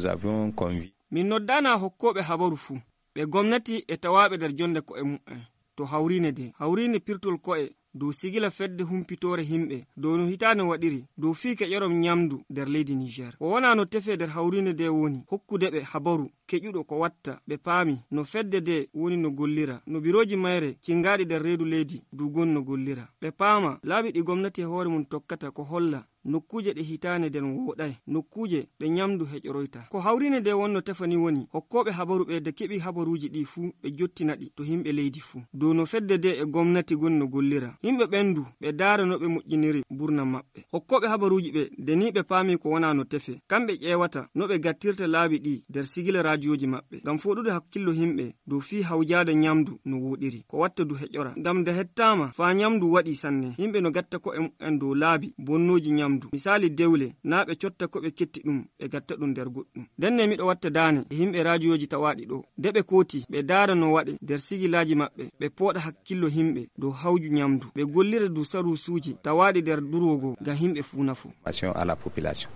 nous avions convié. Min noddana hokkoɓe habaru fuu ɓe gomnati e tawaɓe nder jonde ko'e mu'en to hawrine pirtol ko'e dow sigila fedde humpitore himɓe dow no hitande waɗiri dow fii keƴorom nyamdu nder leydi Niger. O wona no tefe nder hawrine nde woni hokkude ɓe habaru keƴuɗo ko watta ɓe paami no fedde nde woni no gollira, no biroji mayre cingaɗi nder reedu leydi du gon no gollira, ɓe paama laaɓi ɗi gomnati e hoore mum tokkata ko holla nokkuje ɗe hitande nden woɗay, nokkuje ɗe nyamdu heƴoroyta. Ko hawrine nde wonno tefani woni hokkoɓe habaru ɓe de keɓi habaruji ɗi fuu ɓe jottinaɗi to himɓe leydi fuu dow no fedde nde e gomnati goni no gollira. Himɓe ɓendu ɓe daara no ɓe moƴƴiniri burna maɓɓe. Hokkoɓe habaruji ɓe deni ɓe paami ko wona no tefe, kamɓe ƴeewata no ɓe gattirta laabi ɗi nder sigila radioji maɓɓe ngam foɗude hakkillo himɓe dow fii hawjade nyamdu no woɗiri ko watta du heƴora. Ngam nde hettama faa nyamdu waɗi sanne, himɓe no gatta ko en dow laabi bonnoji nyamdu. Misali dewle na ɓe cotta ko ɓe ketti ɗum ɓe gatta ɗum nder goɗɗum. Denne miɗo watta dane e himɓe radioji tawaɗi ɗo nde ɓe kooti ɓe daara no waɗe nder sigilaji maɓɓe, ɓe pooɗa hakkillo himɓe dow hawju nyamdu, ɓe gollira du sarusuji tawaɗi nder durwogo ngam himɓe fuu nafu. À la population.